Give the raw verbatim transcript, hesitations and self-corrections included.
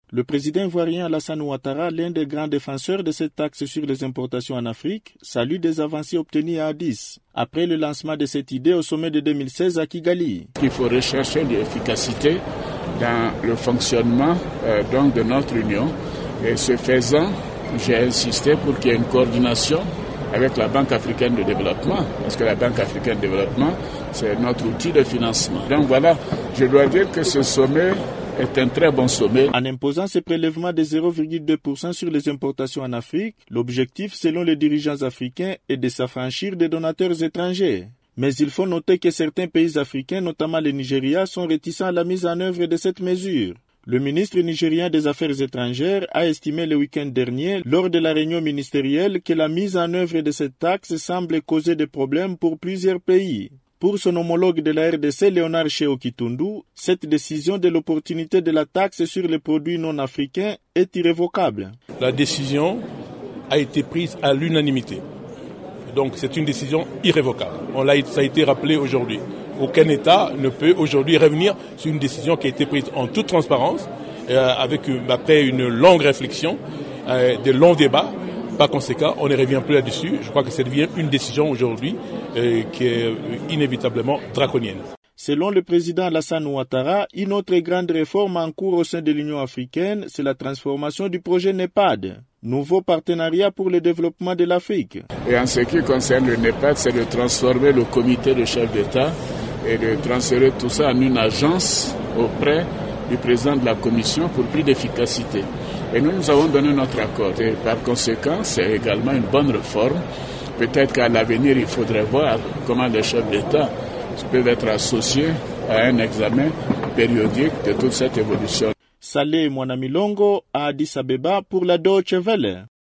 Le président ivoirien Alassane Ouattara, l'un des grands défenseurs de cette taxe sur les importations en Afrique, salue des avancées obtenues à Addis, après le lancement de cette idée au sommet de deux mille seize à Kigali. Il faut rechercher l'efficacité dans le fonctionnement euh, donc de notre union. Et ce faisant, j'ai insisté pour qu'il y ait une coordination avec la Banque africaine de développement, parce que la Banque africaine de développement, c'est notre outil de financement. Donc voilà, je dois dire que ce sommet est un très bon sommet. En imposant ces prélèvements de zéro virgule deux pour cent sur les importations en Afrique, l'objectif, selon les dirigeants africains, est de s'affranchir des donateurs étrangers. Mais il faut noter que certains pays africains, notamment le Nigeria, sont réticents à la mise en œuvre de cette mesure. Le ministre nigérien des Affaires étrangères a estimé le week-end dernier, lors de la réunion ministérielle, que la mise en œuvre de cette taxe semble causer des problèmes pour plusieurs pays. Pour son homologue de la R D C, Léonard Cheo Kitundu, cette décision de l'opportunité de la taxe sur les produits non africains est irrévocable. La décision a été prise à l'unanimité. Donc c'est une décision irrévocable. On l'a, ça a été rappelé aujourd'hui. Aucun État ne peut aujourd'hui revenir sur une décision qui a été prise en toute transparence, euh, avec après une longue réflexion, euh, de longs débats. Par conséquent, on ne revient plus là-dessus. Je crois que ça devient une décision aujourd'hui euh, qui est inévitablement draconienne. Selon le président Alassane Ouattara, une autre grande réforme en cours au sein de l'Union africaine, c'est la transformation du projet NEPAD, nouveau partenariat pour le développement de l'Afrique. Et en ce qui concerne le NEPAD, c'est de transformer le comité de chefs d'État et de transférer tout ça en une agence auprès du président de la Commission pour plus d'efficacité. Et nous, nous avons donné notre accord. Et par conséquent, c'est également une bonne réforme. Peut-être qu'à l'avenir, il faudrait voir comment les chefs d'État peuvent être associés à un examen périodique de toute cette évolution. Saleh Mwanamilongo à Addis Abeba pour la Deutsche Welle.